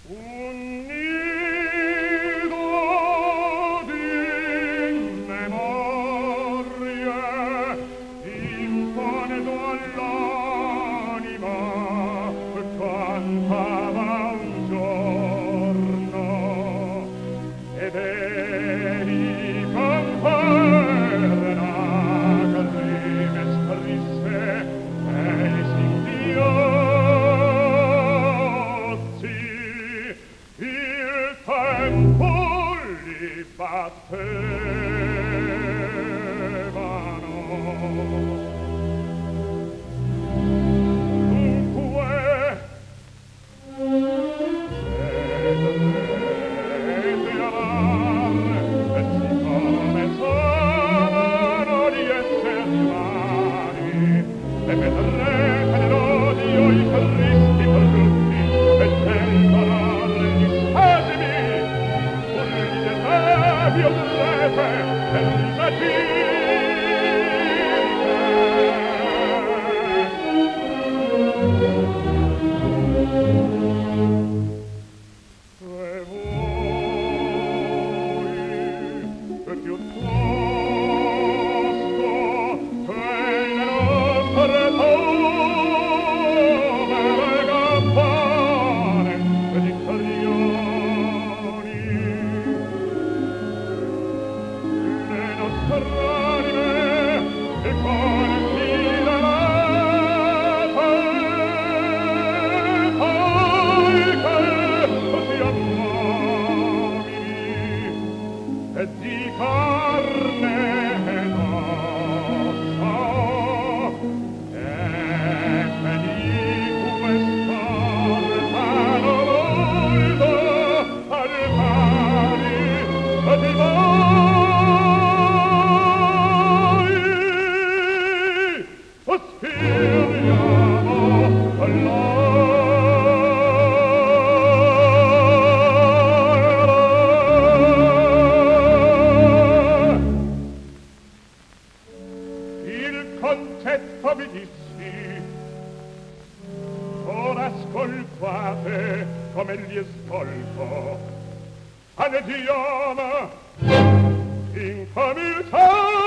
Un nido di memorie imponedo all'anima cantava un giorno ed egli conferna che rime scrisse e singhiozzi il tempo li battevano. Dunque vedrete amar e siccome sono di esser umani e vedrete nell'odio i tristi brutti e tengono gli spasimi urli del nebbio vedrete e risatire. E voi piuttosto nelle nostre povere campane ed italiani le nostre anime e con sfidate così amabili e di carne ed ossa e di questa retano volto al pari e di voi aspiriamo il concetto vi dissi ora ascoltate come gli svolto all'ediana incominciamo.